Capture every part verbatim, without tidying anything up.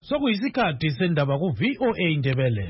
sokuyisikhathi sendaba ku-V O A Indebele.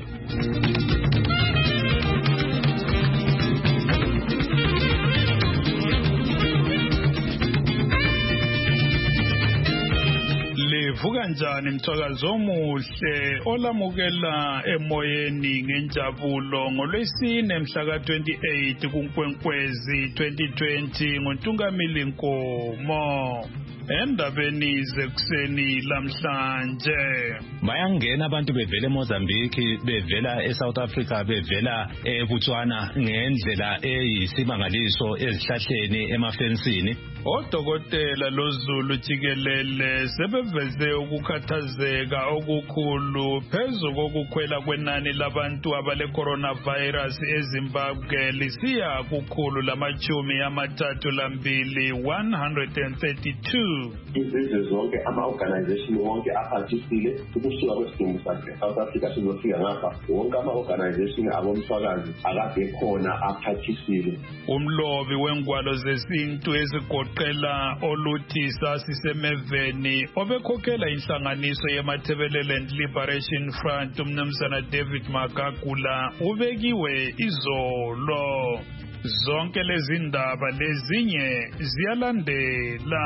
Livuka njani mthwakazo omuhle olamukela emoyeni ngenjabulo ngolwesine mhla ka twenty-eight kuNkwenkwezi twenty twenty ngoNtungamili Nkomo. Endabeni zekuseni lamhlanje bayangena abantu bevela eMozambique bevela eSouth Africa bevela eBotswana ngendlela eyisimangaliso ezihlahleni emafensini. Odokotela loZulu jikelele sebeveze ukukhathazeka okukhulu phezu kokukhwela kwenani labantu abale coronavirus eZimbabwe lisiya kukhulu lamachumi amathathu lambili one hundred thirty-two. Izizwe zonke ama-organization wonke aphathisile ukusuka kwesidingo sakhe South Africa sizofika ngapha wonke ama-organization abomswakazi akade khona aphathisile. Umlobi wengwalo zesintu ezigoqela oluthi sasisemeveni obekhokhela inhlanganiso yeMatabeleland Liberation Front umnumzana David Magagula ubekiwe izolo. Zonke lezi ndaba lezinye ziyalandela.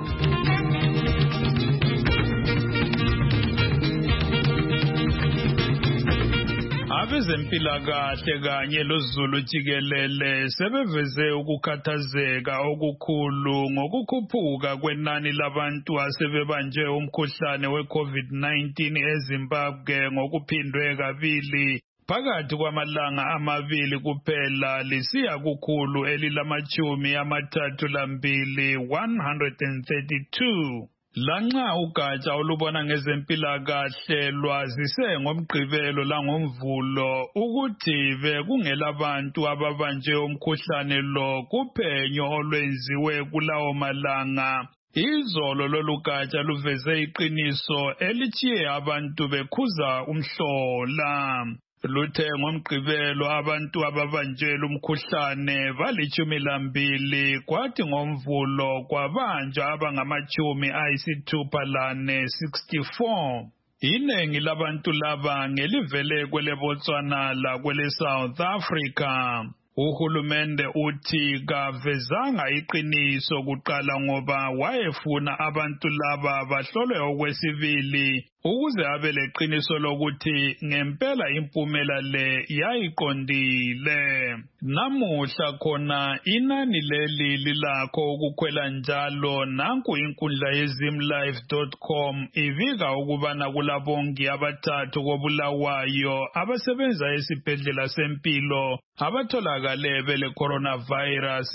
Abezempilakahle kanye loZulu jikelele sebeveze ukukhathazeka okukhulu ngokukhuphuka kwenani labantu asebebanje umkhuhlane we-COVID nineteen eZimbabwe ngokuphindwe kabili phakathi kwamalanga amabili kuphela lisiya kukhulu elilamachumi amathathu lambili one hundred thirty-two. Lanxa ugatsha olubona ngezempilakahle lwazise ngomgqibelo langomvulo ukuthi bekungelabantu ababanje umkhuhlane lo kuphenyo olwenziwe kulawo malanga. Izolo lolu gatsha luveze iqiniso elithiye abantu bekhuza umhlola. Luthe ngomgqibelo abantu ababanjelwe umkhuhlane balitshumi lambili kwathi ngomvulo kwabanjwa abangamachumi ayisithupha lane sixty-four. Iningi labantu laba ngelivele kwele Botswana la kwele South Africa. Uhulumende uthi kavezanga iqiniso kuqala ngoba wayefuna abantu laba bahlolwe okwesibili ukuze abe leqiniso lokuthi ngempela impumela le yayiqondile. Namuhla khona inani leli lilakho ukukhwela njalo nanku inkundla yezimlife dot com ivika ukubana kulabongi abathathu kobulawayo abasebenza esibhedlela sempilo abatholakale bele coronavirus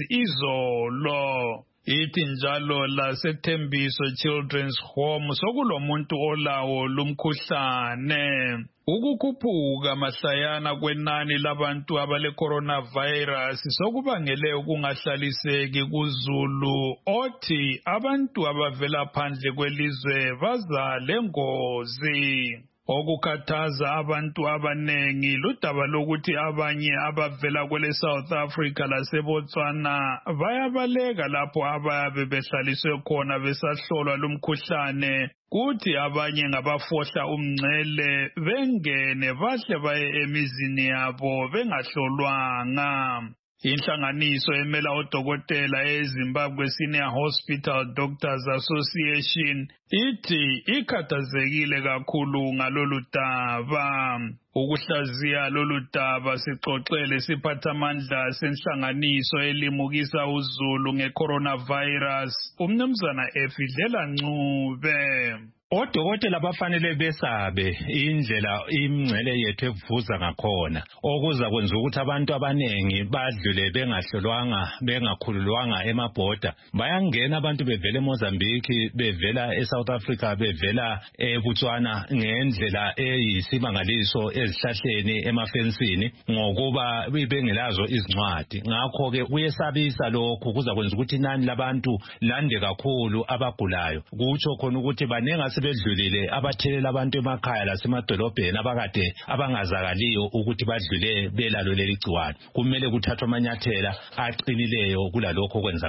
izolo. Ithi njalo laseThembiso Children's Home sokulomuntu olawo lumkhuhlane. Ukukhuphuka mahlayana kwenani labantu abale coronavirus sokubangele ukungahlaliseki kuZulu othi abantu abavela phandle kwelizwe baza lengozi. Okukhathaza abantu abanengi ludaba lokuthi abanye abavela kwele South Africa laseBotswana bayabaleka lapho abayabe behlaliswe khona besahlolwa lumkhuhlane kuthi abanye ngabafohla umngcele bengene bahle baye emizini yabo bengahlolwanga. Inhlanganiso emela odokotela eZimbabwe Senior Hospital Doctors Association ithi ikhathazekile kakhulu ngalolu daba. Ukuhlaziya lolu daba sixoxele siphathamandla senhlanganiso elimukisa uZulu nge-coronavirus umnumzana Efidlela Ncube. Odokotela bafanele besabe indlela imingcele yethu evuza ngakhona okuza kwenza ukuthi abantu abanengi badlule bengahlolwanga bengakhululwanga emabhoda. Bayangena abantu bevela eMozambique bevela eSouth Africa bevela eBotswana ngendlela eyisimangaliso ezihlahleni emafensini ngokuba bengelazo izincwadi. Ngakho ke kuyesabisa lokho kuza kwenza ukuthi inani labantu lande kakhulu abagulayo. Kutsho khona ukuthi banenga sebedlulile abathelela abantu emakhaya lasemadolobheni abakade abangazakaliyo ukuthi badlule belalo leli gciwane. Kumele kuthathwe amanyathela aqinileyo kulalokho kwenzakalayo.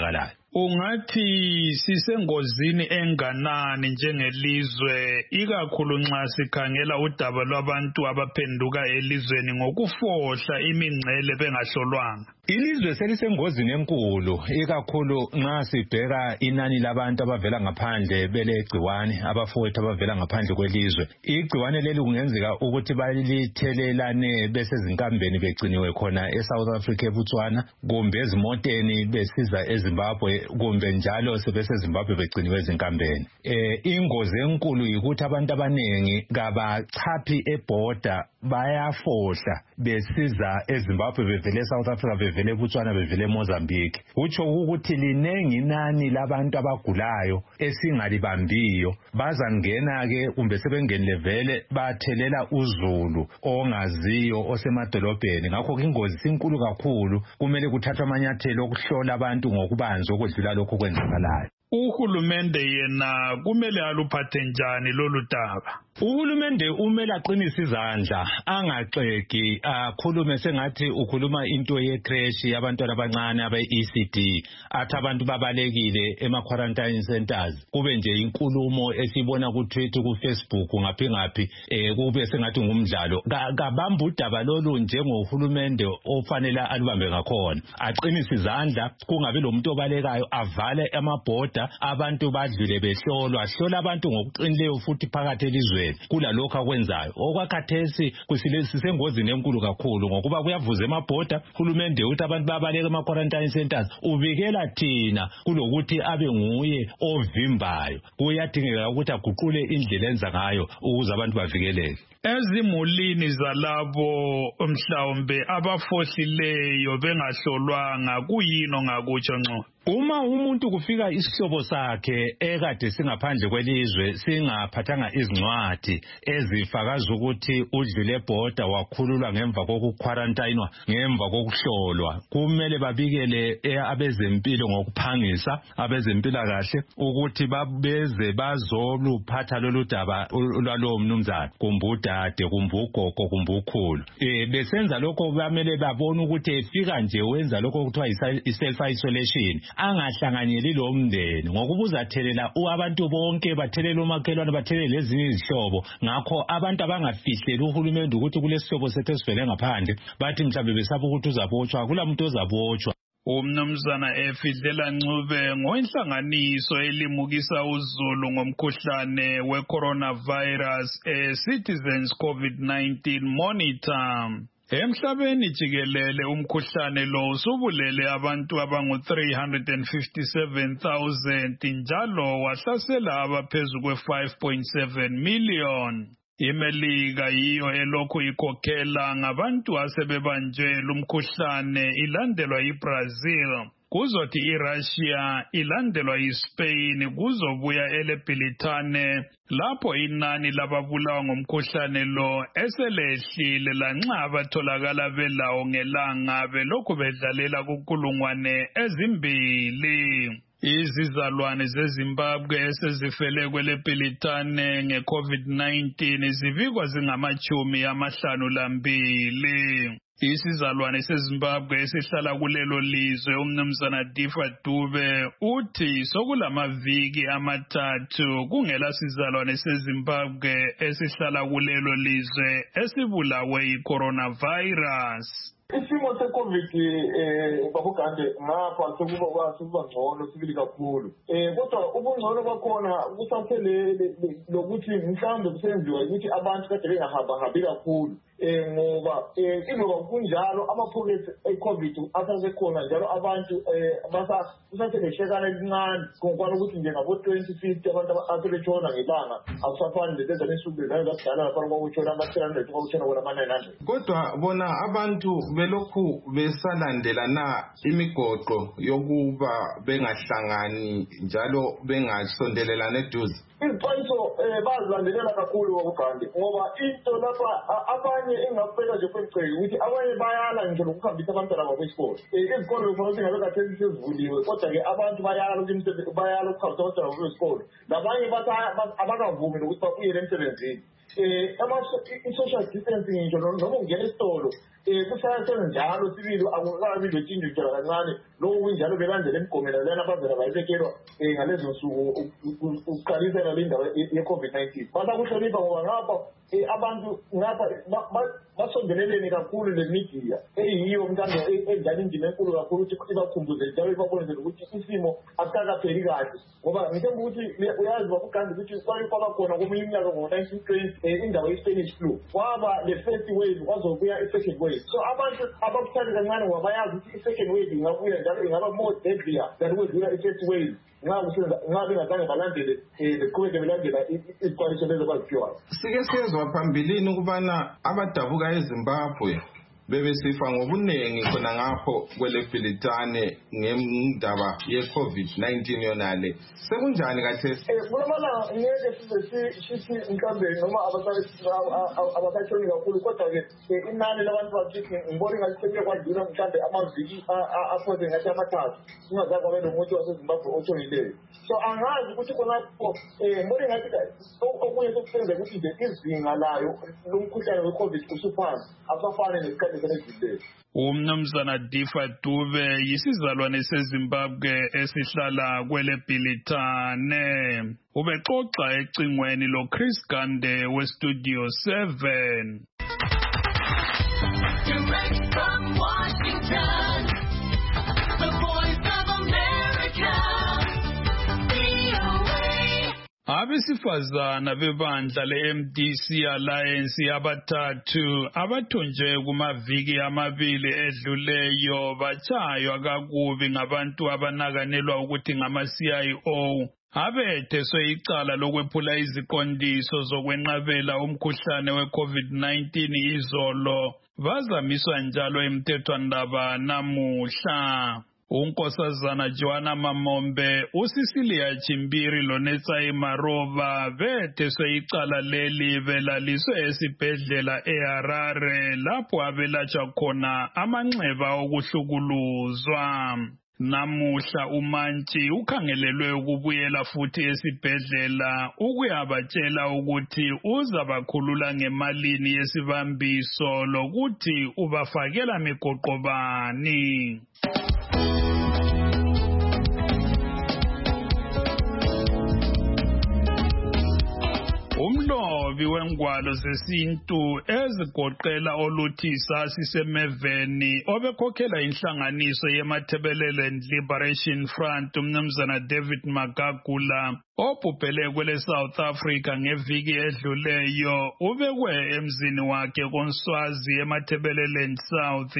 Ungathi sisengozini enganani njengelizwe ikakhulu nxa sikhangela udaba lwabantu abaphenduka elizweni ngokufohla imingcele bengahlolwanga? Ilizwe selisengozini enkulu ikakhulu nxa sibheka inani labantu abavela ngaphandle belegciwane abafowethu abavela ngaphandle kwelizwe. Igciwane leli kungenzeka ukuthi balithelelane besezinkambeni begciniwe khona eSouth Africa eBotswana kumbe ezimoteni besiza eZimbabwe kumbe njalo sebeseZimbabwe begciniwe ezinkambeni. Eh ingozi enkulu ukuthi abantu abanengi kabachaphi eborder bayafohla besiza eZimbabwe bevele eSouth Africa bevele eBotswana bevele eMozambique. Utsho ukuthi linengi inani labantu abagulayo esingalibambiyo bazangena ke kumbe sebengenile vele bathelela uzulu ongaziyo osemadolobheni. Ngakho ingozi sinkulu kakhulu, kumele kuthathwe amanyathelo okuhlola abantu ngokubanzi okudlula lokho kwenzakalayo. Uhulumende yena kumele aluphathe njani lolu daba? Uhulumende umele aqinise izandla angaxeki akhulume sengathi ukhuluma into ye crash yabantwana abancane abe E C D athi abantu babalekile ema quarantine centers. Kube nje inkulumo esibona ku Twitter ku Facebook ngaphi ngaphi eh kube sengathi ngumdlalo. Kabamba udaba lolu njengohulumende ofanele alubambe ngakhona. Aqinise izandla kungabe lo muntu obalekayo avale amabhoda abantu badlule behlolwa hlola abantu ngokuqinileyo futhi phakathi elizweni kula lokho akwenzayo. Okwakhathesi kusisengozini enkulu kakhulu ngokuba kuyavuza emabhoda hulumende uthi abantu babaleka ema quarantine centers ubikela thina kulokuthi abe nguye ovimbayo. Kuyadingeka ukuthi aguqule indlela enza ngayo ukuze abantu bavikeleke. Ezimulini zalabo mhlawumbe abafohlileyo bengahlolwanga kuyino ngakutsho ngco? Uma umuntu kufika isihlobo sakhe ekade singaphandle kwelizwe singaphathanga izincwadi ezifakaza ukuthi udlule border wakhululwa ngemva kokuquarantinwa ngemva kokuhlolwa, kumele babikele abezempilo ngokuphangisa abezempilakahle ukuthi babeze bazoluphatha lolu daba lwalo mnumzana kumbe udade kumbe ugogo kumbe ukhulu. Eh besenza lokho bamele babone ukuthi efika nje wenza lokho kuthiwa i-self isolation angahlanganyeli lo mndeni ngokubuza thelela abantu bonke bathelela umakhelwane bathelela lezinye izihlobo. Ngakho abantu abangafihleli uhulumende ukuthi kulesihlobo sethu esivele ngaphandle bathi mhlawumbe besaba ukuthi uzabotshwa, kula muntu ozabotshwa. Umnumzana Efidlela Ncube ngoinhlanganiso elimukisa uzulu ngomkhuhlane we-coronavirus e-Citizens COVID nineteen Monitor. Emhlabeni jikelele umkhuhlane lo usubulele abantu abangu three hundred fifty-seven thousand njalo wahlasela abaphezu kwe five point seven million. IMelika yiyo elokhu ikhokhela ngabantu asebebanjwe lumkhuhlane ilandelwa yiBrazil. Kuzothi iRussia ilandelwa yiSpain kuzobuya eleBritane lapho inani lababulawa ngomkhuhlane lo eselehlile lanxa abatholakala belawo ngelanga belokhu bedlalela kukulungwane ezimbili. Izizalwane zeZimbabwe esezifele kweleBritane ngeCovid nineteen zibikwa zingamachumi amahlanu lambili. Isizalwane seZimbabwe esihlala kulelo lizwe umnumzana Difa Dube uthi sokulamaviki amathathu kungela sizalwane seZimbabwe esihlala kulelo lizwe esibulawe yi-coronavirus. Isimo se-COVID eh bakugande ngapha sekuba kwasuba ngcono sibili kakhulu. Eh kodwa ubungcono bakhona kusathelele lokuthi mhlambe kusenziwa ukuthi abantu kade bengahamba habi kakhulu. Eh ngoba eh iloba kunjalo ama-pockets e-COVID asasekhona njalo abantu eh basa kusatheleshekana elincane ngokwani ukuthi nje ngabo twenty fifty abantu asebetshona ngebanga akusafani lezi lesuku ezakudala lapha kwakutshona ama-three hundred kwakutshona bona ama-nine hundred. Kodwa bona abantu belokhu besalandela na imigoqo yokuba bengahlangani njalo bengasondelelana eduze? Izixwayiso bazilandelela kakhulu wakugande ngoba into lapha abanye engafeka nje kweceke ukuthi abanye bayala nje lokuhambisa abantwana babo esikolo. Izikolo kufanele ukuthi ngabe kathesi sezivuliwe kodwa-ke abantu bayala ukuthi bayala ukuhambisa abantwana babo esikolo. Labanye bathi abakavumi nokuthi babuyele emsebenzini. eh ama-social distancing ngisho noma ungena esitolo um kusayasena njalo sibili akukabi lotshintsho nje kancane lokhu kunjalo belandela emigomela lana abavela bayibekelwa um ngalezo nsuku ukuqalisela le ndaba ye-COVID nineteen. Basakuhlonipha ngoba ngapha um abantu ngapha basondelelene kakhulu le media eyiyo mntando enjalo indima enkulu kakhulu ukuthi ibakhumbuzele njalo ibabonezele ukuthi isimo asisakapheli kahle ngoba ngithemba ukuthi uyazi bakuganda ukuthi kwake kwaba khona komunye umnyaka ngo-nineteen twenty um indaba ye-Spanish flu kwaba le first wave kwazobuya i-second wave. So abantu abakuthandi kancane ngoba bayazi ukuthi i-second wave ingabuya njalo ingaba more deadlier than kwedlula i-first wave nxa bengazange balandele um beqhubeke belandela izixwayiso lezo abaziphiwayo. Sike siyezwa phambilini ukubana abadabuka eZimbabwe bebesifa ngobuningi khona ngapho kwele Bhilitane ngendaba ye-COVID nineteen yonale. Sekunjani kathesi? Eh kulomana ngeke size sithi mhlambe noma abasashoni kakhulu kodwa ke inani labantu bakithi ngibona ngathi sekuye kwadlula mhlambe amaviki aphoze ngathi amathathu singazazi kwabe nomuntu waseZimbabwe otholileyo. So angazi ukuthi khonapho eh ngibona ngathi okunye sokusenza ukuthi nje izinga layo lomkhuhlane we-COVID usuphansi asafane nesikhathi senedlule. Umnumzana Difa Dube yisizalwane seZimbabwe esihlala kwele Bhilitane. Ubexoxa ecingweni lo Chris Gande we Studio seven. Direct from Washington, the Voice of America, V O A. Abesifazana bebandla le-M D C Alliance abathathu abathonjwe kumaviki amabili edluleyo batshaywa kakubi ngabantu abanakanelwa ukuthi ngama-C I O abetheswe icala lokwephula iziqondiso zokwenqabela umkhuhlane we-COVID nineteen izolo bazamiswa njalo emthethwandaba namuhla. Unkosazana Joanna Mamombe, uSicilia Chimbiri loNetsayi Maroba betheswe icala leli belaliswe esibhedlela eHarare lapho abelatshwa khona amanxeba okuhlukuluzwa. Namuhla uMantshi ukhangelelwe ukubuyela futhi esibhedlela ukuyabatshela ukuthi uzabakhulula ngemalini yesibambiso lokuthi ubafakela migoqo bani. Umlobi wengwalo zesintu ezigoqela oluthi sasisemeveni obekhokhela inhlanganiso yeMatabeleland Liberation Front umnumzana David Magagula obhubhele kwele South Africa ngeviki edluleyo ubekwe emzini wakhe koNswazi eMatabeleland South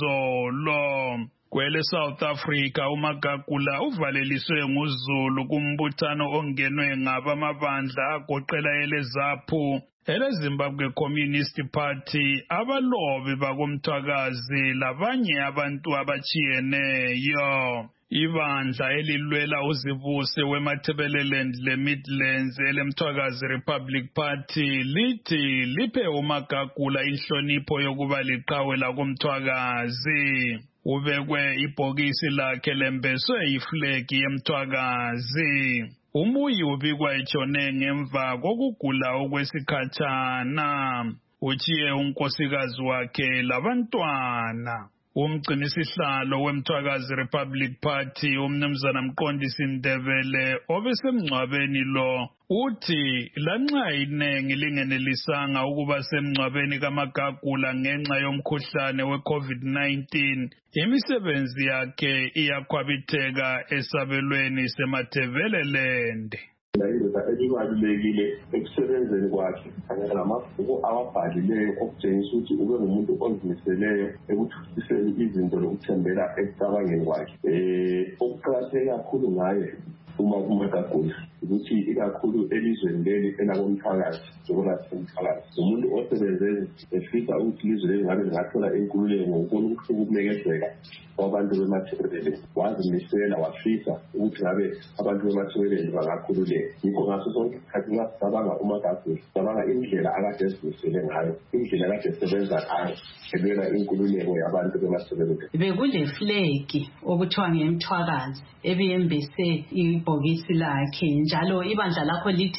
izolo. Kwele South Africa uMagagula uvaleliswe nguZulu kumbuthano ongenwe ngabamabandla agoqela eleZAPU, eleZimbabwe Communist Party, abalobi bakomthwakazi labanye abantu abachiyeneyo. Ibandla elilwela uzibuse weMatabeleland leMidlands elemthwakazi Republic Party lithi liphe uMagagula inhlonipho yokuba liqhawe lakomthwakazi. Ubekwe ibhokisi lakhe lembeswe iflegi yemthwakazi. Umuyi ubikwa etshone ngemva kokugula okwesikhatshana. Uchiye unkosikazi wakhe labantwana. Umgcinisihlalo wemthwakazi Republic Party umnumzana Mqondisi Ndebele obesemngcwabeni lo uthi lanxa inengi lingenelisanga ukuba semngcwabeni kaMagagula ngenxa yomkhuhlane we-COVID nineteen imisebenzi yakhe iyakhwabitheka esabelweni seMatabeleland. Indoda elibalulekile ekusebenzeni kwakhe kanye namabhuku awabhalileyo okutshengisa ukuthi ube ngumuntu ozimiseleyo ekuthuthukiseni izinto lokuthembela ekucabangeni kwakhe. Um okuqakatheke kakhulu ngaye uma uMagagula ukuthi ikakhulu elizweni leli elakomthwakazi njengoba sisemthwakazi umuntu osebenze efisa ukuthi ilizwe leli ngabe lingathola inkululeko ngokubona ukuhlukumezeka kwabantu beMatabeleland. Wazimisela wafisa ukuthi ngabe abantu beMatabeleland bangakhululeka. Yikho ngaso sonke isikhathi nxa sicabanga uMagagula sicabanga indlela akade ezimisele ngayo, indlela akade esebenza ngayo ebeka inkululeko yabantu beMatabeleland. Bekule flegi okuthiwa ngemthwakazi ebiyembese ibhokisi lakhe njalo ibandla lakho lithi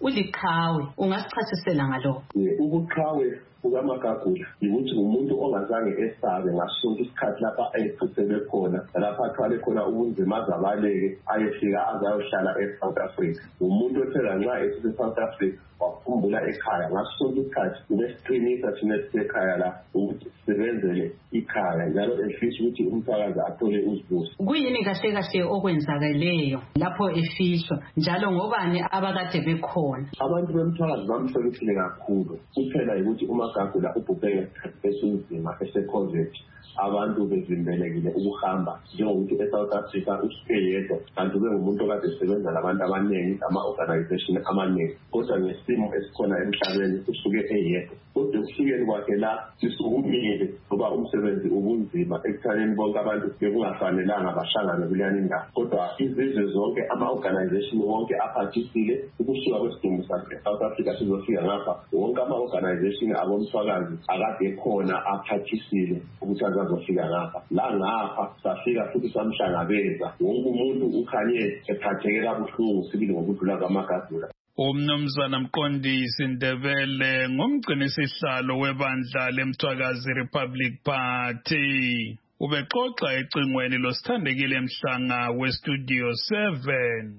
uliqhawe ungasichasisela ngalokho. Ubuqhawe kukaMagagula ukuthi umuntu ongazange esabe ngasonke isikhathi lapha ayechithele khona lapha athwale khona ubunzima azabaleke ayefika azayohlala eSouth Africa. Umuntu othela nxa esise South Africa wakhumbula ekhaya ngasonke isikhathi ubesiqinisa thina sisekhaya la ukuthi sisebenzele ikhaya njalo efisa ukuthi umsakazi athole usibuso. Kuyini kahle kahle okwenzakeleyo lapho efishwa njalo ngobani abakade bekhona? Abantu bemthakazi bamhloniphile kakhulu kuphela ukuthi uMagagula ubhubhe ngesikhathi esinzima ese-COVID abantu bezimbelekile ukuhamba njengokuthi eSouth Africa usuke yedwa kanti ube ngumuntu okade esebenza labantu abaningi ama-organization amaningi kodwa ngesimo esikhona emhlabeni usuke eyedwa kodwa ekufikeni kwakhe la sisukumile ngoba umsebenzi ubunzima ekuthaneni bonke abantu bekungafanelanga bahlangane kuleyani indawo kodwa izizwe zonke ama-organization wonke aphathisile ukusuka kwesidingo sakhe eSouth Africa sizofika ngapha wonke ama-organization abomsakazi akade ekhona aphathisile ukuthi azofika ngapha la ngapha safika futhi samhlangabeza wonke umuntu ukhanye ephatheke kabuhlungu sibili ngokudlula kaMagagula. Umnumzana Mqondisi Ndebele ngumgcini sihlalo webandla leMthwakazi Republic Party ubexoxa ecingweni losithandekile Mhlanga weStudio seven.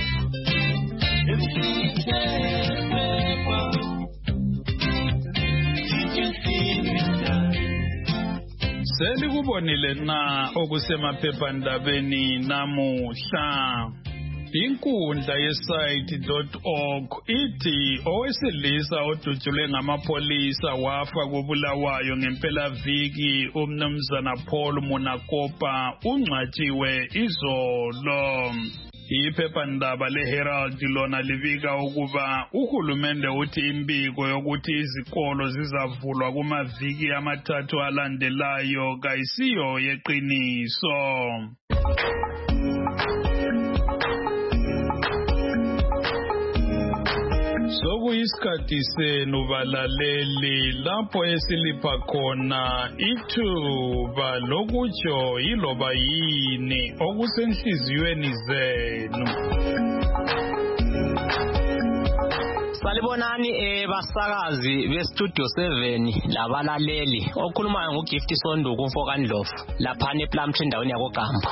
Selikubonile na okusemaphephandabeni namuhla. Inkundla yesite dot org ithi owesilisa odutshulwe ngamapolisa wafa kubulawayo ngempelaviki umnumzana Paul Munakopa ungcwatshiwe izolo. Iphephandaba leHerald lona libika ukuba uhulumende uthi imbiko yokuthi izikolo zizavulwa kumaviki amathathu alandelayo kayisiyo yeqiniso. Sokuyisikhathi senu balaleli lapho esilipha khona ithuba lokutsho yiloba yini okusenhliziyweni zenu. Salibonani eh basakazi beStudio seven labalaleli okhulumayo nguGift Sonduku Mfokandlovu lapha ePlumtree endaweni yakoGambo.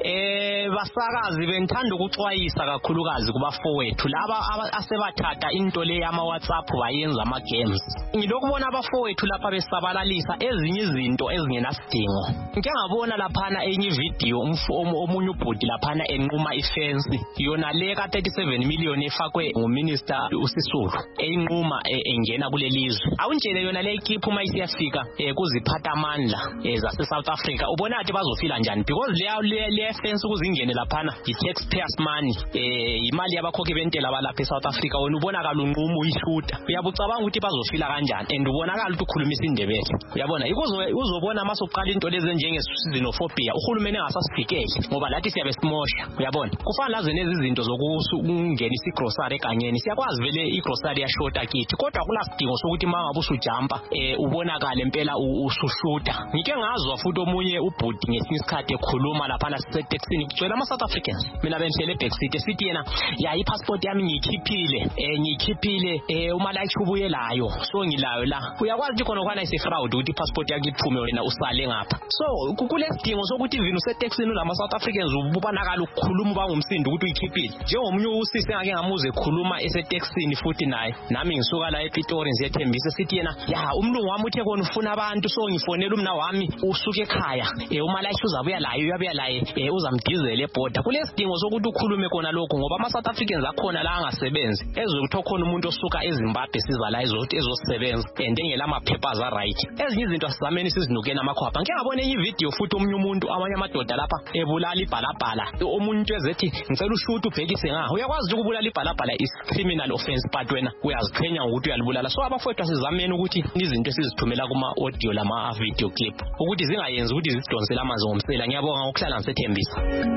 Eh basakazi bengithanda ukuxwayisa kakhulukazi kubafowethu laba asebathatha into le yama WhatsApp bayenza ama games. Ngilokubona abafowethu lapha besabalalisa ezinye izinto ezingenasidingo. Ngike ngabona laphana enye video omunye ubhudi laphana enquma ifence yona le ka thirty-seven million efakwe nguminister uSisulu eyinquma engena kulelizwe. Awuntshele yona le equipe uma isiyafika kuziphatha amandla zase South Africa ubona athi bazofila njani because le le fence ukuzingene laphana i taxpayers money imali yabakhokhi bentela balapha eSouth Africa wena ubona kalunqumo uyishuta uyabucabanga ukuthi bazofila kanjani and ubonakala ukuthi ukhulumisa indebele uyabona uzobona masoqala into lezi njenge xenophobia uhulumeni engasasifikeli ngoba lathi siyabe simosha uyabona kufana laze nezi zinto zokungena isigrocery ekangeni siyakwazi vele igrocery yashota kithi kodwa kulasidingo sokuthi mangabe usujumpa ubonakala impela usushuta. Ngike ngazwa futhi omunye ubhudi ngesinye isikhathi ekhuluma laphana sisetaxini kugcwele ama South Africans mina benhlele backseat sithi yena ya ipassport yami ngiyikhiphile eh ngiyikhiphile uma la ichubuyelayo so ngilayo la uyakwazi ukuthi khona kwana isifraud ukuthi ipassport yakhe iphume wena usale ngapha so kukulesidingo sokuthi even usetaxini ulama South Africans ubonakala ukukhuluma bangumsindo ukuthi uyikhiphile njengomunye usisi engake ngamuze ekhuluma esetaxini futhi naye nami ngisuka la ePitori ngiyethembisa sithi yena ya umlungu wami uthe kona ufuna abantu so ngifonela umna wami usuke ekhaya uma la uzabuya layo uyabuya laye uzamdizela eborder kulesidingo sokuthi ukhulume kona lokho ngoba ama South Africans akhona la angasebenzi ezokuthi khona umuntu osuka eZimbabwe siza la ezothi ezosebenza and engela amaphepha za right ezinye izinto asizameni sizinukena amakhwapha ngeke ngabone enye video futhi omunye umuntu amanye amadoda lapha ebulala ibhalabhala omuntu ezethi ngicela ushuthi ubhekise ngaho uyakwazi ukubulala ibhalabhala is criminal offense but wena uyaziqhenya ukuthi uyalibulala so abafowethu asizameni ukuthi izinto esizithumela kuma audio lama video clip ukuthi zingayenzi ukuthi zidonsele amanzi ngomsela ngiyabonga ngokuhlala ngisethembisa.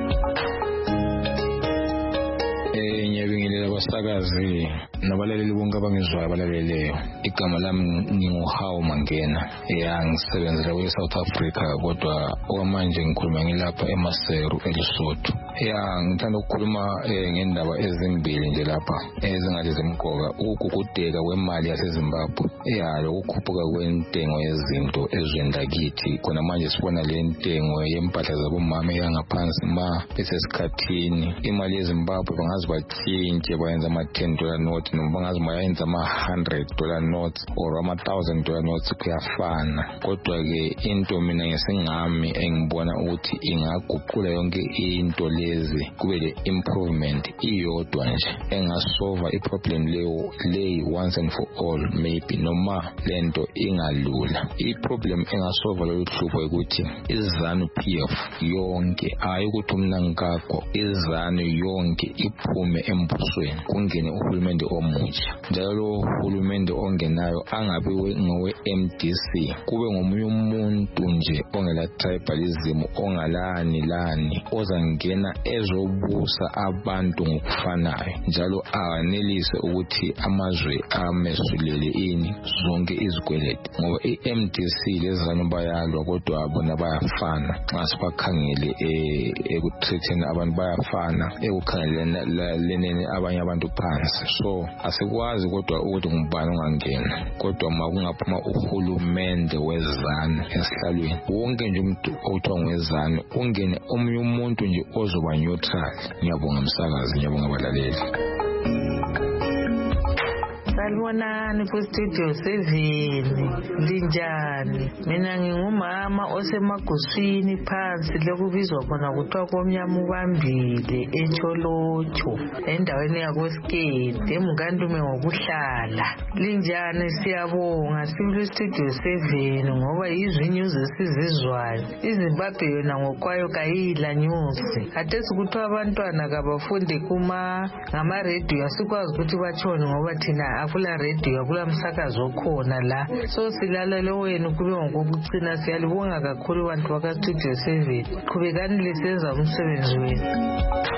Eh ngiyabingelela abasakazi nabalaleli bonke abangizwayo abalaleleyo igama lami nginguHawu Mangena yangisebenzela kwe South Africa kodwa okwamanje ngikhuluma ngilapha eMaseru eLesotho. Ya ngithanda ukukhuluma eh, ngendaba ezimbili nje lapha ezingathi zimqoka ukugugudeka kwemali yaseZimbabwe. Ya lokukhuphuka kwentengo yezinto ezweni lakithi khona manje sibona le ntengo yempahla zabomama yangaphansi ma besesikhathini imali yeZimbabwe bangazi batshintshe bayenza ama ten dollar notes noma bangazi bayenza ama one hundred dollar notes or ama one thousand dollar notes kuyafana. Kodwa ke into mina ngesingami engibona ukuthi ingaguqula yonke into lezi kube le improvement iyodwa nje engasolve iproblem leyo lay once and for all maybe noma lento ingalula. Iproblem engasolve lo hlupho ukuthi izanu P F yonke hayi ukuthi umna ngakho izanu yonke iphume embusweni kungene uhulumende omutsha. Njalo uhulumende ongenayo angabe ngowe M D C kube ngomunye umuntu nje ongela tribalism ongalani lani ozangena ezobusa abantu ngokufanayo njalo anelise ukuthi amazwe amesulele ini zonke izikweleti ngoba i-M D C lezanu bayalwa kodwa bona bayafana. Xa sibakhangele ekutritheni abantu bayafana ekukhangeleni abanye abantu phansi. So asikwazi kodwa ukuthi ngubani ongangena kodwa makungaphuma uhulumende wezanu esihlalweni wonke nje umuntu othiwa ngwezanu ungene omunye umuntu nje ozoba neutral. Ngiyabonga msakazi, ngiyabonga abalaleli. Salibonani ku studio seven. Linjani? Mina ngingumama osemaguswini phansi lokubizwa khona kuthiwa komnyama ubambile eTsholotsho endaweni yakoSkete eMkandume ngokuhlala. Linjani? Siyabonga sibili studio seven ngoba yizwi news esizizwayo. iZimbabwe yona ngokwayo kayila news. Hathesi kuthiwa abantwana kabafunde kuma ngama radio asikwazi ukuthi batshone ngoba thina akula radio akula msakazo khona la. So silalele wenu kube ngokucina. Siyalibonga kakhulu bantu baka studio seven. Qhubekani lisenza umsebenzi wenu.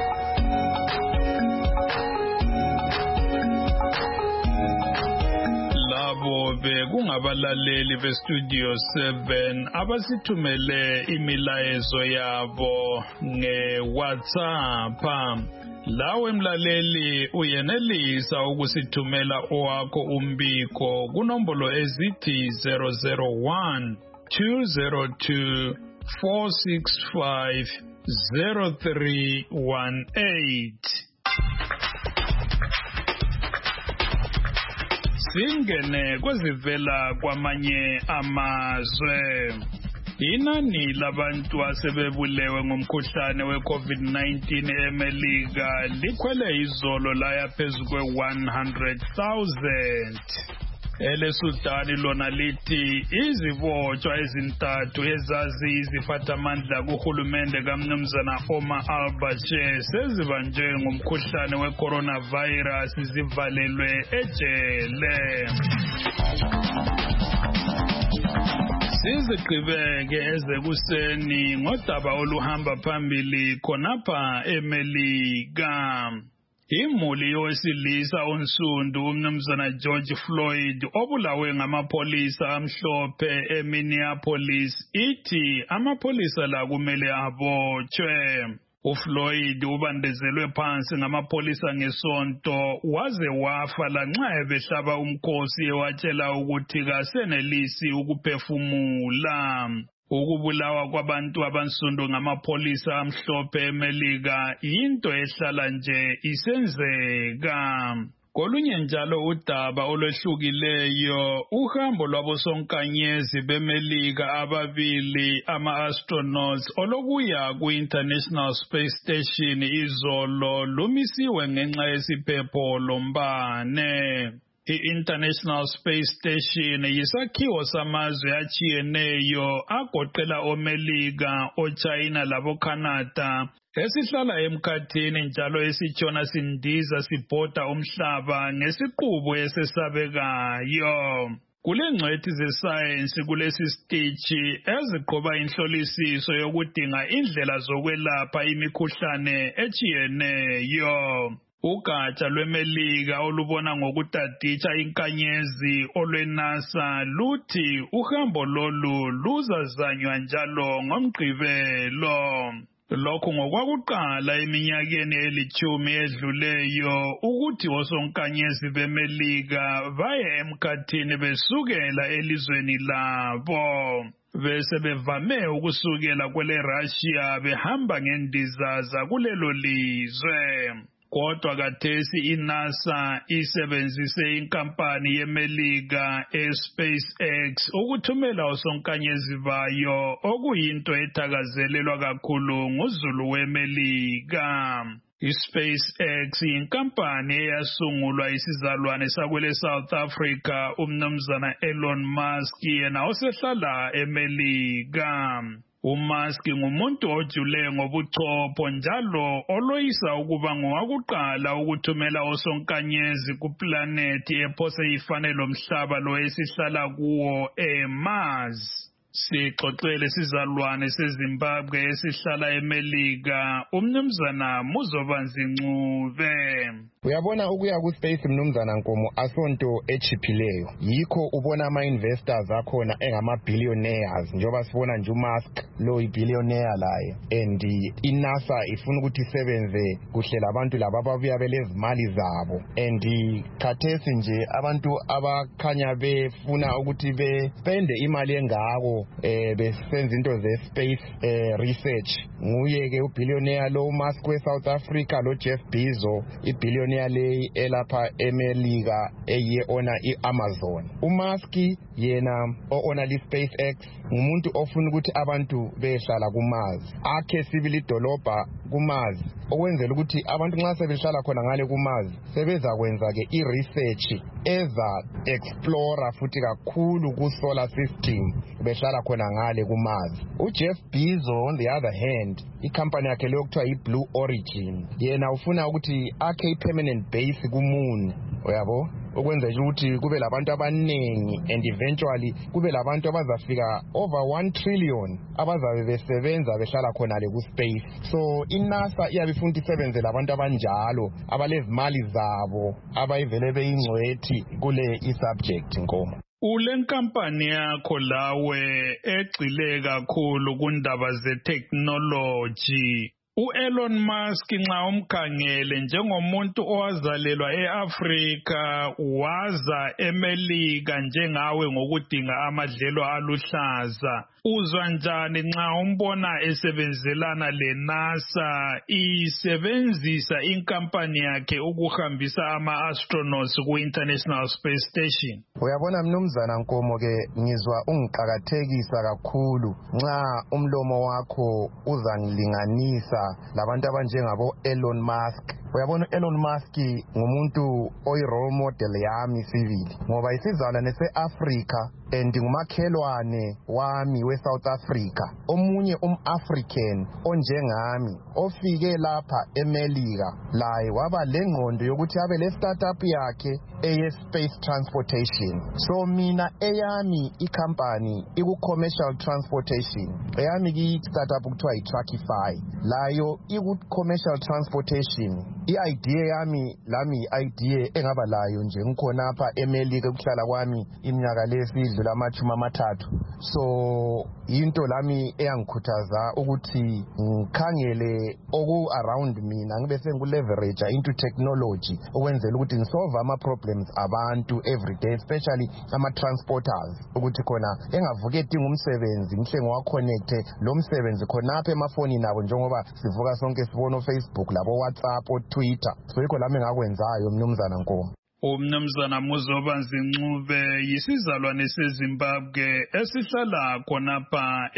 Labo bekungabalaleli be studio seven abasithumele imilayezo yabo nge WhatsApp. Lawe mlaleli uyenelisa ukusithumela owakho umbiko kunombolo ezithi zero zero one two zero two four six five zero three one eight. Singene kwezivela kwamanye amazwe. Inani labantu asebebulewe ngomkhuhlane we-COVID nineteen eMelika likhwele izolo laya phezu kwe-one hundred thousand. EleSudani lona lithi izibotshwa ezintathu ezazi iziphathamandla kuhulumende kaMnumzana Omar al-Bashir sezibanjwe ngomkhuhlane we-coronavirus zivalelwe ejele. Sizigqibeke ezekuseni ngodaba oluhamba phambili khonapha eMelika. Imuli yowesilisa onsundu uMnumzana George Floyd obulawe ngamapolisa amhlophe eMinneapolis ithi amapolisa la kumele abotshwe. uFloyd ubandezelwe phansi ngamapolisa ngesonto waze wafa lanxa ebehlaba umkhosi ewatshela ukuthi kasenelisi ukuphefumula. Ukubulawa kwabantu abansundu ngamapolisa amhlophe eMelika into ehlala nje isenzeka. Kolunye njalo udaba olwehlukileyo uhambo lwabosonkanyezi beMelika ababili ama-astronauts olokuya ku-International Space Station izolo lumisiwe ngenxa yesiphepho lombane. I-International Space Station yisakhiwo samazwe atshiyeneyo agoqela oMelika, oChina laboCanada esihlala emkhathini njalo esitshona sindiza sibhoda umhlaba ngesiqubu esesabekayo. Kulengcwethi zesayensi kulesi siteshi eziqoba inhlolisiso yokudinga indlela zokwelapha imikhuhlane etshiyeneyo. Ugatsha lweMelika olubona ngokutaditsha inkanyezi olweNASA luthi uhambo lolu luzazanywa njalo ngomgqibelo. Lokho ngokwakuqala eminyakeni elithumi edluleyo ukuthi osonkanyezi beMelika baye emkhathini besukela elizweni labo. Bese bevame ukusukela kwele Russia behamba ngendiza zakulelo lizwe. Kodwa kathesi iNASA isebenzise inkampani yeMelika eSpaceX ukuthumela osonkanyezi bayo okuyinto ethakazelelwa kakhulu nguzulu weMelika. iSpaceX inkampani eyasungulwa isizalwane sakwele South Africa umnumzana Elon Musk yena osehlala eMelika. uMusk ngumuntu ojule ngobuchopho njalo oloyisa ukuba ngowakuqala ukuthumela osonkanyezi kuplanethi ephose ifane lomhlaba lo esihlala kuwo eMars. Sixoxele sizalwane seZimbabwe esihlala eMelika umnumzana Muzobanzi Ncube. Uyabona ukuya ku space mnumzana Nkomo asonto echiphileyo. Yikho ubona ama investors akhona engama billionaires njoba sibona nje uMusk lo ibillionaire laye and iNASA ifuna ukuthi isebenze kuhle labantu laba ababuya belezimali zabo and khathesi nje abantu abakhanya befuna ukuthi be spende imali engako eh besenza into ze space eh research nguye ke ubillionaire lo Musk we South Africa lo Jeff Bezos ibillionaire le elapha eMelika eye ona iAmazon. uMusk yena oona li SpaceX ngumuntu ofuna ukuthi abantu behlala kuMars akhe sibili idolobha kuMars okwenzela ukuthi abantu nxa sebehlala khona ngale kuMars sebeza kwenza ke iresearch eza explore futhi kakhulu ku solar system behlala khona ngale kuMars. uJeff Bezos on the other hand icompany yakhe leyo kuthiwa iBlue Origin yena ufuna ukuthi akhe ipermanent base kuMoon uyabo okwenza ukuthi kube labantu abanengi and eventually kube labantu abazafika over one trillion abazabe besebenza behlala khona le ku space. So iNASA iyabifuna isebenze labantu abanjalo abalezimali zabo abayivele beyingcwethi kule isubject Nkomo. Ule nkampani yakho lawe egxile kakhulu kundaba ze-technology. U-Elon Musk nxa umkhangele njengomuntu owazalelwa e-Afrika waza eMelika njengawe ngokudinga amadlelo aluhlaza. Uzwa njani nxa umbona esebenzelana leNASA isebenzisa inkampani yakhe ukuhambisa ama-astronauts ku-International Space Station? Uyabona mnumzana Nkomo ke ngizwa ungiqakathekisa kakhulu nxa umlomo wakho uzangilinganisa labantu abanjengabo Elon Musk. Uyabona Elon Musk ngumuntu oyi role model yami sivili ngoba isizalwane se-Africa and ngumakhelwane wami we-South Africa omunye um-African onjengami ofike lapha eMelika laye waba lengqondo yokuthi abe le startup yakhe eye space transportation. So mina eyami icompany iku-commercial transportation eyami ki-startup kuthiwa i-Truckify layo iku-commercial transportation. I-idea yami lami i-idea engaba layo nje ngikhona apha eMelika ukuhlala kwami iminyaka lesidlula amachumi amathathu. So into lami eyangikhuthaza ukuthi ngikhangele oku around mina ngibe sengileverage into technology okwenzela ukuthi ngisolve ama problems abantu everyday especially ama transporters ukuthi khona engavuke edinga umsebenzi ngihle ngiwaconnect lo msebenzi khona apha emafonini nabo njengoba sivuka sonke sibona Facebook labo WhatsApp o Twitter. So yikho lami engakwenzayo mnumzana Nkomo. Umnumzana Muzobanzi Ncube yisizalwane seZimbabwe esihlala khonapha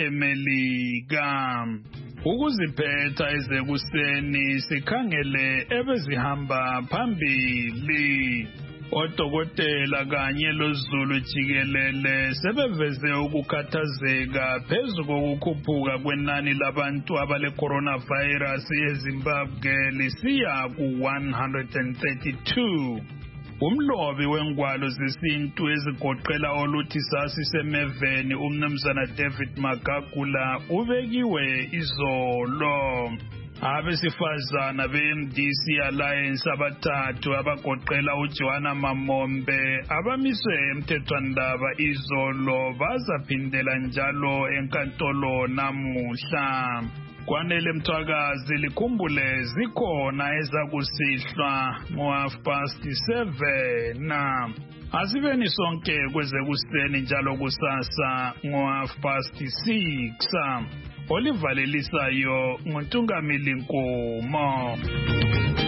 eMelika. Ukuziphetha ezekuseni sikhangele ebezihamba phambili. Odokotela kanye loZulu jikelele sebeveze ukukhathazeka phezu kokukhuphuka kwenani labantu abale coronavirus eZimbabwe lisiya ku one hundred thirty-two. Umlobi wengwalo zesintu ezigoqela oluthi sasi semeveni umnumzana David Magagula ubekiwe izolo. Abesifazana be-M D C Alliance abathathu abagoqela uJohana Mamombe abamiswe emthethwandaba izolo bazaphindela njalo enkantolo namuhla. Kwanele Mthwakazi likhumbule zikhona ezakusihlwa ngo half past seven na asiveni sonke kwezekuseni njalo kusasa ngo half past six. Olivalelisayo nguNtungamili Nkomo.